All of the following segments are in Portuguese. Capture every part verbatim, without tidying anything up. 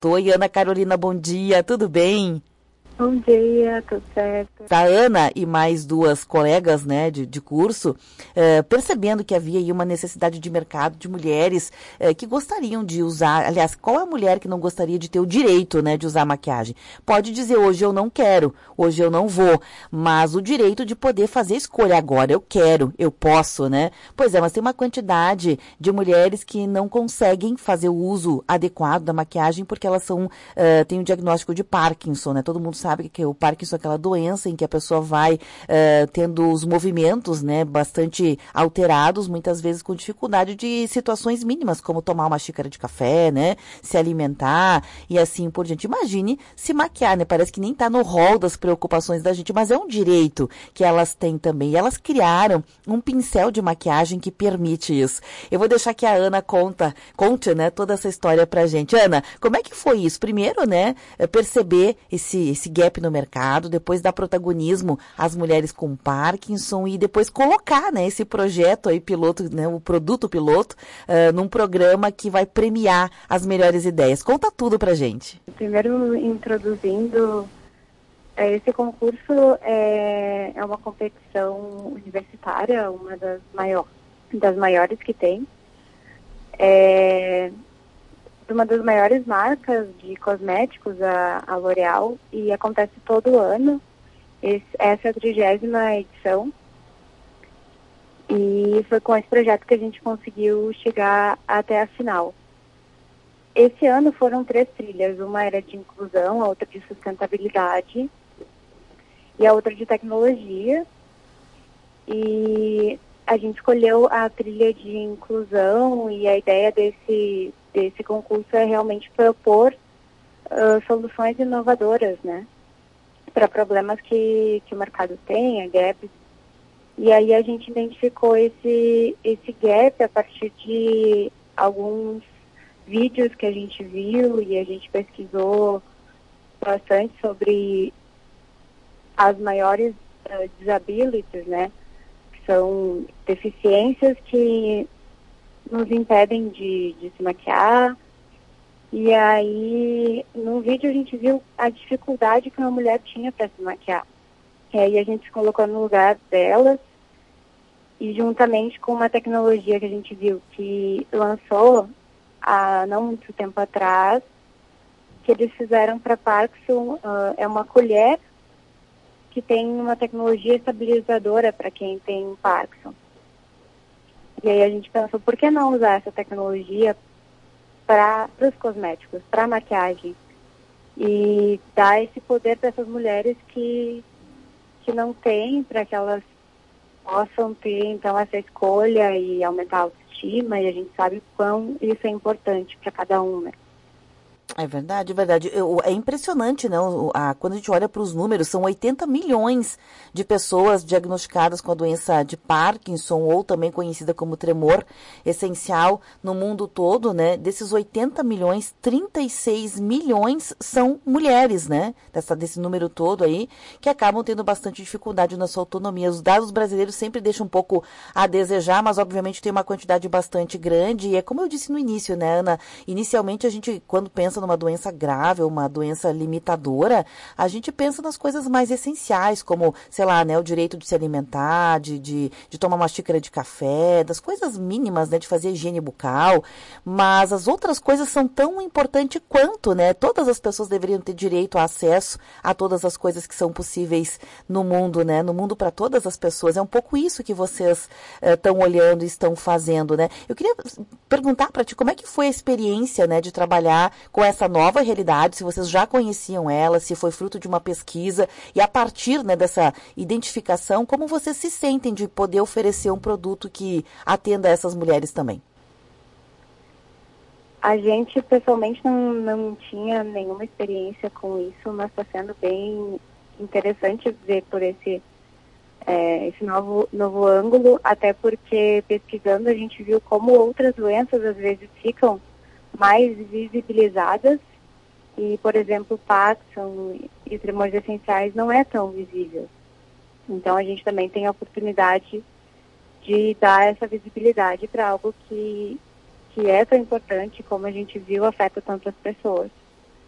Oi, Ana Carolina, bom dia, tudo bem? Bom dia, tudo certo? A Ana e mais duas colegas, né, de, de curso, eh, percebendo que havia aí uma necessidade de mercado de mulheres eh, que gostariam de usar, aliás, qual é a mulher que não gostaria de ter o direito, né, de usar maquiagem? Pode dizer, hoje eu não quero, hoje eu não vou, mas o direito de poder fazer escolha agora, eu quero, eu posso, né? Pois é, mas tem uma quantidade de mulheres que não conseguem fazer o uso adequado da maquiagem porque elas são, eh, têm o diagnóstico de Parkinson, né? Todo mundo sabe sabe que o Parkinson é aquela doença em que a pessoa vai uh, tendo os movimentos, né, bastante alterados, muitas vezes com dificuldade de situações mínimas, como tomar uma xícara de café, né, se alimentar e assim por diante. Imagine se maquiar, né, parece que nem está no rol das preocupações da gente, mas é um direito que elas têm também. E elas criaram um pincel de maquiagem que permite isso. Eu vou deixar que a Ana conta, conte, né, toda essa história pra gente. Ana, como é que foi isso? Primeiro, né, perceber esse, esse gap no mercado, depois dar protagonismo às mulheres com Parkinson e depois colocar, né, esse projeto aí piloto, né, o produto piloto, uh, num programa que vai premiar as melhores ideias. Conta tudo pra gente. Primeiro, introduzindo, esse concurso é, é uma competição universitária, uma das, maior, das maiores que tem. É uma das maiores marcas de cosméticos, a, a L'Oréal, e acontece todo ano. Esse, essa é a trigésima edição. E foi com esse projeto que a gente conseguiu chegar até a final. Esse ano foram três trilhas. Uma era de inclusão, a outra de sustentabilidade e a outra de tecnologia. E a gente escolheu a trilha de inclusão e a ideia desse desse concurso é realmente propor uh, soluções inovadoras, né, para problemas que, que o mercado tem, a gaps. E aí a gente identificou esse, esse gap a partir de alguns vídeos que a gente viu e a gente pesquisou bastante sobre as maiores uh, disabilities, né, que são deficiências que nos impedem de, de se maquiar. E aí, no vídeo a gente viu a dificuldade que uma mulher tinha para se maquiar. E aí a gente se colocou no lugar delas e juntamente com uma tecnologia que a gente viu que lançou há não muito tempo atrás, que eles fizeram para Parkinson, uh, é uma colher que tem uma tecnologia estabilizadora para quem tem Parkinson. E aí a gente pensou, por que não usar essa tecnologia para os cosméticos, para a maquiagem? E dar esse poder para essas mulheres que, que não têm, para que elas possam ter, então, essa escolha e aumentar a autoestima. E a gente sabe o quão isso é importante para cada um, né? É verdade, é verdade. Eu, é impressionante, né? O, a, quando a gente olha para os números, são oitenta milhões de pessoas diagnosticadas com a doença de Parkinson, ou também conhecida como tremor essencial no mundo todo, né? Desses oitenta milhões, trinta e seis milhões são mulheres, né? Dessa, desse número todo aí, que acabam tendo bastante dificuldade na sua autonomia. Os dados brasileiros sempre deixam um pouco a desejar, mas obviamente tem uma quantidade bastante grande. E é como eu disse no início, né, Ana? Inicialmente a gente, quando pensa numa doença grave, uma doença limitadora, a gente pensa nas coisas mais essenciais, como, sei lá, né, o direito de se alimentar, de, de, de tomar uma xícara de café, das coisas mínimas, né, de fazer higiene bucal, mas as outras coisas são tão importantes quanto, né, todas as pessoas deveriam ter direito a acesso a todas as coisas que são possíveis no mundo, né, no mundo para todas as pessoas. É um pouco isso que vocês estão uh, olhando e estão fazendo, né. Eu queria perguntar para ti, como é que foi a experiência, né, de trabalhar com essa nova realidade, se vocês já conheciam ela, se foi fruto de uma pesquisa, e a partir, né, dessa identificação, como vocês se sentem de poder oferecer um produto que atenda a essas mulheres também? A gente, pessoalmente, não, não tinha nenhuma experiência com isso, mas está sendo bem interessante ver por esse, é, esse novo, novo ângulo, até porque pesquisando a gente viu como outras doenças às vezes ficam mais visibilizadas e, por exemplo, Parkinson e tremores essenciais não é tão visível. Então a gente também tem a oportunidade de dar essa visibilidade para algo que, que é tão importante, como a gente viu, afeta tantas pessoas.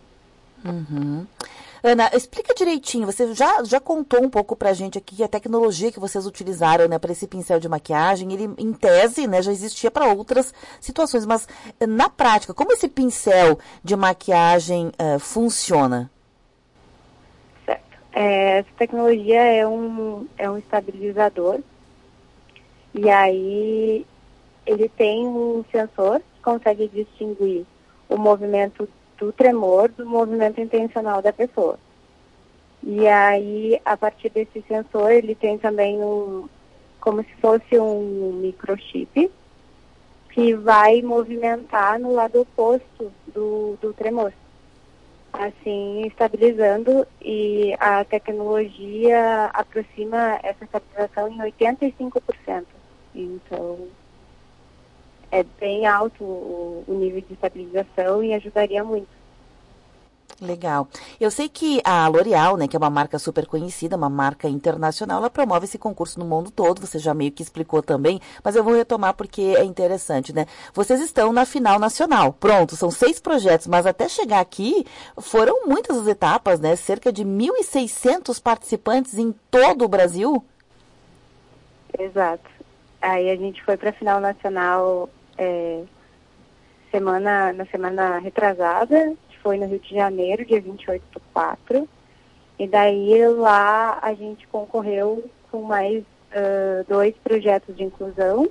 Uhum. Ana, explica direitinho, você já, já contou um pouco pra gente aqui a tecnologia que vocês utilizaram, né, para esse pincel de maquiagem, ele em tese, né, já existia para outras situações, mas na prática, como esse pincel de maquiagem uh, funciona? Certo. É, essa tecnologia é um, é um estabilizador, e aí ele tem um sensor que consegue distinguir o movimento do tremor do movimento intencional da pessoa. E aí, a partir desse sensor, ele tem também um, como se fosse um microchip, que vai movimentar no lado oposto do, do tremor, assim, estabilizando, e a tecnologia aproxima essa estabilização em oitenta e cinco por cento. Então, é bem alto o, o nível de estabilização e ajudaria muito. Legal. Eu sei que a L'Oréal, né, que é uma marca super conhecida, uma marca internacional, ela promove esse concurso no mundo todo, você já meio que explicou também, mas eu vou retomar porque é interessante, né? Vocês estão na final nacional, pronto, são seis projetos, mas até chegar aqui foram muitas as etapas, né? Cerca de mil e seiscentos participantes em todo o Brasil. Exato. Aí a gente foi para a final nacional é, semana, na semana retrasada, foi no Rio de Janeiro, dia vinte e oito do quatro, e daí lá a gente concorreu com mais uh, dois projetos de inclusão,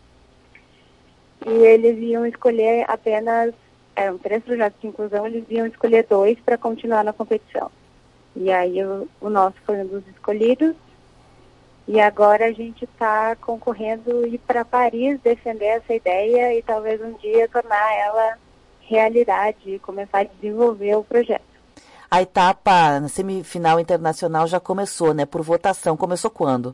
e eles iam escolher apenas, eram três projetos de inclusão, eles iam escolher dois para continuar na competição. E aí o, o nosso foi um dos escolhidos, e agora a gente está concorrendo ir para Paris defender essa ideia e talvez um dia tornar ela realidade e começar a desenvolver o projeto. A etapa na semifinal internacional já começou, né? Por votação. Começou quando?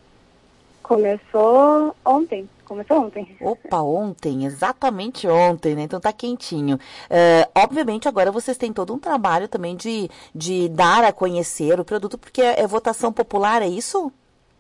Começou ontem. Começou ontem. Opa, ontem, exatamente ontem, né? Então tá quentinho. Uh, obviamente agora vocês têm todo um trabalho também de, de dar a conhecer o produto, porque é, é votação popular, é isso?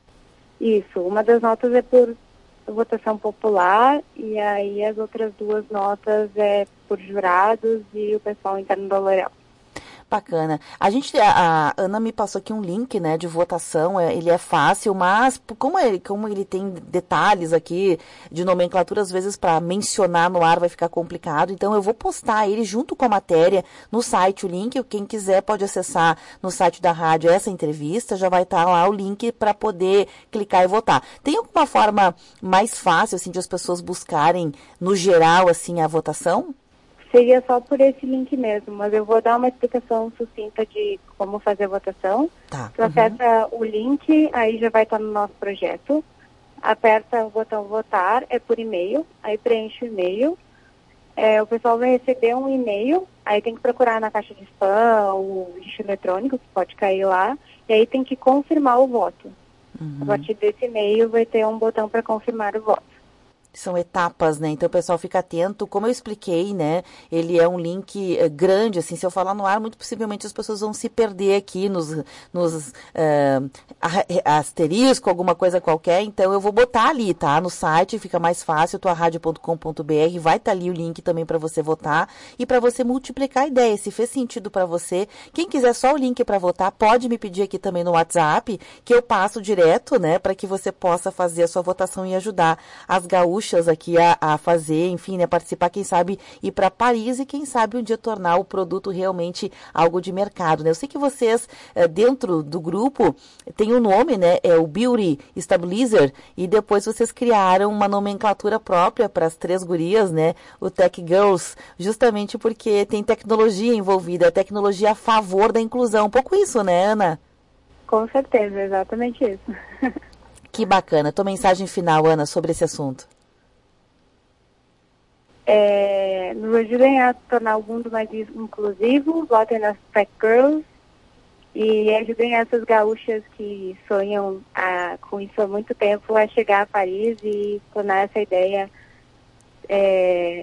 Isso. Uma das notas é por votação popular, e aí as outras duas notas é por jurados e o pessoal interno da L'Oréal. Bacana. A gente, a, a Ana me passou aqui um link, né, de votação, é, ele é fácil, mas como ele, como ele tem detalhes aqui de nomenclatura, às vezes para mencionar no ar vai ficar complicado, então eu vou postar ele junto com a matéria no site, o link, quem quiser pode acessar no site da rádio essa entrevista, já vai estar lá o link para poder clicar e votar. Tem alguma forma mais fácil, assim, de as pessoas buscarem, no geral, assim, a votação? Seria só por esse link mesmo, mas eu vou dar uma explicação sucinta de como fazer a votação. Tá. Tu acessa uhum. o link, aí já vai estar no nosso projeto. Aperta o botão votar, é por e-mail, aí preenche o e-mail. É, o pessoal vai receber um e-mail, aí tem que procurar na caixa de spam, o lixo eletrônico, que pode cair lá, e aí tem que confirmar o voto. Uhum. A partir desse e-mail vai ter um botão para confirmar o voto. São etapas, né? Então o pessoal fica atento. Como eu expliquei, né? Ele é um link é, grande, assim, se eu falar no ar, muito possivelmente as pessoas vão se perder aqui nos, nos uh, asterisco, alguma coisa qualquer. Então eu vou botar ali, tá? No site, fica mais fácil, tua rádio ponto com ponto b r, vai estar tá ali o link também para você votar e para você multiplicar a ideia. Se fez sentido para você, quem quiser só o link para votar, pode me pedir aqui também no WhatsApp, que eu passo direto, né? Para que você possa fazer a sua votação e ajudar as gaúchas aqui a, a fazer, enfim, né, participar, quem sabe ir para Paris e quem sabe um dia tornar o produto realmente algo de mercado, né? Eu sei que vocês, dentro do grupo, tem um nome, né, é o Beauty Stabilizer, e depois vocês criaram uma nomenclatura própria para as três gurias, né, o Tech Girls, justamente porque tem tecnologia envolvida, tecnologia a favor da inclusão, um pouco isso, né, Ana? Com certeza, exatamente isso. Que bacana. Tua mensagem final, Ana, sobre esse assunto. É, nos ajudem a tornar o mundo mais inclusivo, votem nas Tech Girls e ajudem essas gaúchas que sonham a, com isso há muito tempo a chegar a Paris e tornar essa ideia é,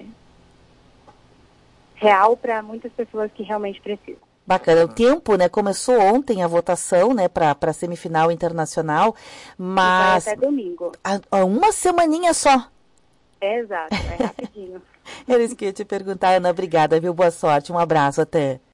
real para muitas pessoas que realmente precisam. Bacana. O tempo, né? Começou ontem a votação, né? Para a semifinal internacional, mas... E vai até domingo. A, a uma semaninha só. É, exato, é rapidinho. Era isso que eu ia te perguntar, Ana. Obrigada, viu? Boa sorte. Um abraço, até.